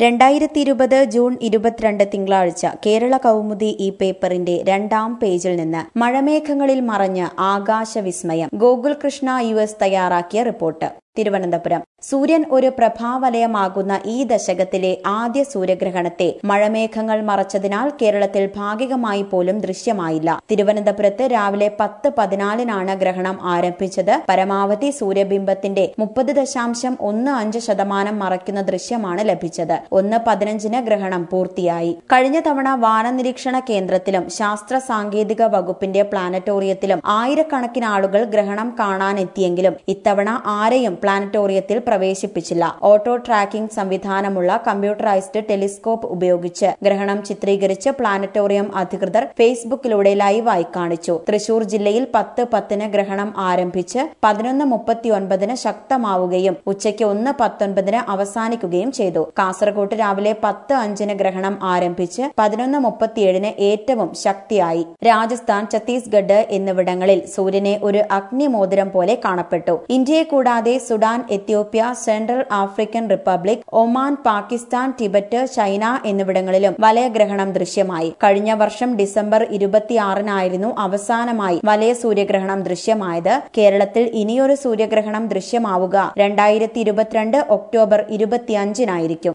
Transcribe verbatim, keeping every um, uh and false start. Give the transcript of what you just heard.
രണ്ടായിരത്തി ഇരുപത് ജൂൺ ഇരുപത്തിരണ്ട് തിങ്കളാഴ്ച കേരള കൗമുദി ഈ പേപ്പറിന്റെ രണ്ടാം പേജിൽ നിന്ന് മഴമേഘങ്ങളിൽ മറഞ്ഞ് ആകാശവിസ്മയം. ഗോകുൽ കൃഷ്ണ യു എസ് തയ്യാറാക്കിയ റിപ്പോർട്ട്. തിരുവനന്തപുരം. സൂര്യൻ ഒരു പ്രഭാവലയമാകുന്ന ഈ ദശകത്തിലെ ആദ്യ സൂര്യഗ്രഹണത്തെ മഴമേഘങ്ങൾ മറച്ചതിനാൽ കേരളത്തിൽ ഭാഗികമായി പോലും ദൃശ്യമായില്ല. തിരുവനന്തപുരത്ത് രാവിലെ പത്ത് പതിനാലിനാണ് ഗ്രഹണം ആരംഭിച്ചത്. പരമാവധി സൂര്യബിംബത്തിന്റെ മുപ്പത് ദശാംശം ഒന്ന് അഞ്ച് ശതമാനം മറയ്ക്കുന്ന ദൃശ്യമാണ് ലഭിച്ചത്. ഒന്ന് പതിനഞ്ചിന് ഗ്രഹണം പൂർത്തിയായി. കഴിഞ്ഞ തവണ വാനനിരീക്ഷണ കേന്ദ്രത്തിലും ശാസ്ത്ര സാങ്കേതിക വകുപ്പിന്റെ പ്ലാനറ്റോറിയത്തിലും ആയിരക്കണക്കിന് ആളുകൾ ഗ്രഹണം കാണാനെത്തിയെങ്കിലും ഇത്തവണ ആരെയും പ്ലാനറ്റോറിയത്തിൽ പ്രവേശിപ്പിച്ചില്ല. ഓട്ടോ ട്രാക്കിംഗ് സംവിധാനമുള്ള കമ്പ്യൂട്ടറൈസ്ഡ് ടെലിസ്കോപ്പ് ഉപയോഗിച്ച് ഗ്രഹണം ചിത്രീകരിച്ച് പ്ലാനറ്റോറിയം അധികൃതർ ഫേസ്ബുക്കിലൂടെ ലൈവായി കാണിച്ചു. തൃശൂർ ജില്ലയിൽ പത്ത് പത്തിന് ഗ്രഹണം ആരംഭിച്ച് പതിനൊന്ന് മുപ്പത്തിയൊൻപതിന് ശക്തമാവുകയും ഉച്ചയ്ക്ക് ഒന്ന് പത്തൊൻപതിന് അവസാനിക്കുകയും ചെയ്തു. കാസർകോട്ട് രാവിലെ പത്ത് അഞ്ചിന് ഗ്രഹണം ആരംഭിച്ച് പതിനൊന്ന് മുപ്പത്തിയേഴിന് ഏറ്റവും ശക്തിയായി. രാജസ്ഥാൻ, ഛത്തീസ്ഗഡ് എന്നിവിടങ്ങളിൽ സൂര്യനെ ഒരു അഗ്നിമോതിരം പോലെ കാണപ്പെട്ടു. ഇന്ത്യയെ കൂടാതെ Sudan, Ethiopia, Central African Republic, Oman, Pakistan, Tibet, China എന്നിവിടങ്ങളിലും വലയഗ്രഹണം ദൃശ്യമായി. കഴിഞ്ഞ വർഷം ഡിസംബർ ഇരുപത്തിയാറിനായിരുന്നു അവസാനമായി വലയ സൂര്യഗ്രഹണം ദൃശ്യമായത്. കേരളത്തിൽ ഇനിയൊരു സൂര്യഗ്രഹണം ദൃശ്യമാവുക രണ്ടായിരത്തി ഇരുപത്തിരണ്ട് ഒക്ടോബർ ഇരുപത്തിയഞ്ചിനായിരിക്കും.